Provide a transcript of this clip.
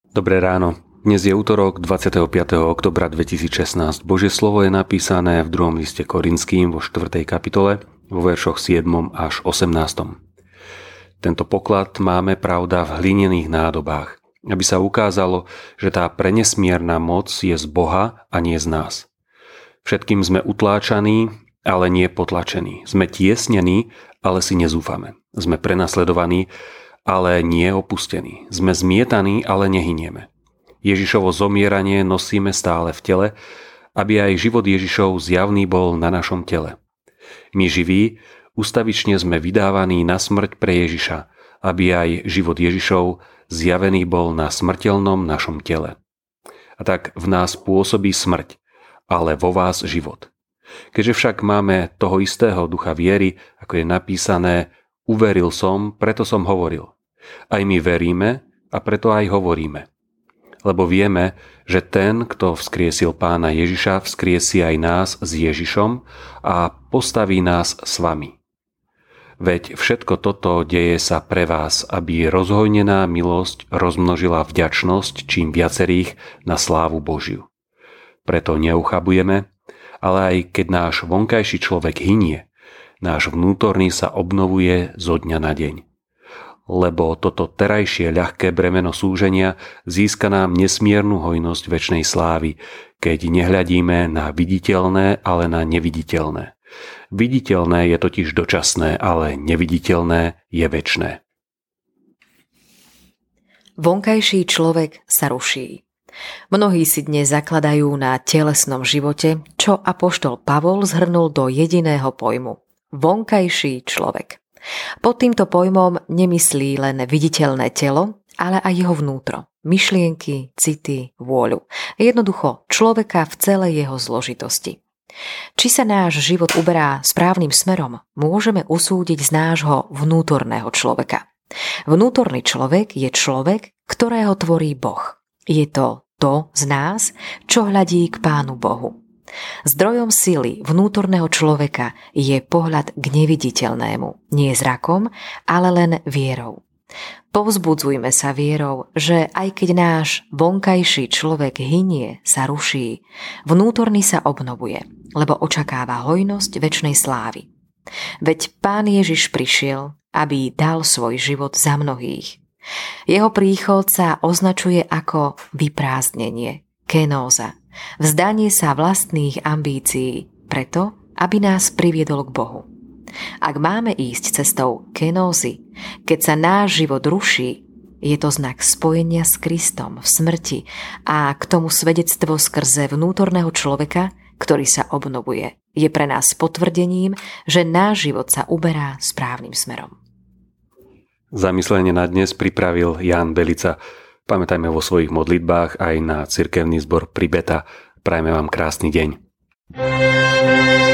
Dobré ráno. Dnes je útorok 25. oktobra 2016. Božie slovo je napísané v 2. liste Korinským vo 4. kapitole vo veršoch 7. až 18. Tento poklad máme, pravda, v hlinených nádobách, aby sa ukázalo, že tá prenesmierna moc je z Boha a nie z nás. Všetkým sme utláčaní, ale nie potlačení. Sme tiesnení, ale si nezúfame. Sme prenasledovaní, ale nie opustení. Sme zmietaní, ale nehynieme. Ježišovo zomieranie nosíme stále v tele, aby aj život Ježišov zjavný bol na našom tele. My živí, ustavične sme vydávaní na smrť pre Ježiša, aby aj život Ježišov zjavený bol na smrteľnom našom tele. A tak v nás pôsobí smrť, ale vo vás život. Keďže však máme toho istého ducha viery, ako je napísané, uveril som, preto som hovoril. Aj my veríme a preto aj hovoríme. Lebo vieme, že ten, kto vzkriesil Pána Ježiša, vzkriesi aj nás s Ježišom a postaví nás s vami. Veď všetko toto deje sa pre vás, aby rozhojnená milosť rozmnožila vďačnosť čím viacerých na slávu Božiu. Preto neuchabujeme, ale aj keď náš vonkajší človek hynie, náš vnútorný sa obnovuje zo dňa na deň. Lebo toto terajšie ľahké bremeno súženia získa nám nesmiernu hojnosť večnej slávy, keď nehľadíme na viditeľné, ale na neviditeľné. Viditeľné je totiž dočasné, ale neviditeľné je večné. Vonkajší človek sa ruší. Mnohí si dnes zakladajú na telesnom živote, čo apoštol Pavol zhrnul do jediného pojmu. Vonkajší človek. Pod týmto pojmom nemyslí len viditeľné telo, ale aj jeho vnútro, myšlienky, city, vôľu. Jednoducho človeka v celej jeho zložitosti. Či sa náš život uberá správnym smerom, môžeme usúdiť z nášho vnútorného človeka. Vnútorný človek je človek, ktorého tvorí Boh. Je to z nás, čo hľadí k Pánu Bohu. Zdrojom sily vnútorného človeka je pohľad k neviditeľnému, nie zrakom, ale len vierou. Povzbudzujme sa vierou, že aj keď náš vonkajší človek hynie, sa ruší, vnútorný sa obnovuje, lebo očakáva hojnosť večnej slávy. Veď Pán Ježiš prišiel, aby dal svoj život za mnohých. Jeho príchod sa označuje ako vyprázdnenie, kenóza, vzdanie sa vlastných ambícií, preto, aby nás priviedol k Bohu. Ak máme ísť cestou kenózy, keď sa náš život ruší, je to znak spojenia s Kristom v smrti a k tomu svedectvo skrze vnútorného človeka, ktorý sa obnovuje. Je pre nás potvrdením, že náš život sa uberá správnym smerom. Zamyslenie na dnes pripravil Ján Belica. Pamätajme vo svojich modlitbách aj na cirkevný zbor Pribeta. Prajme vám krásny deň.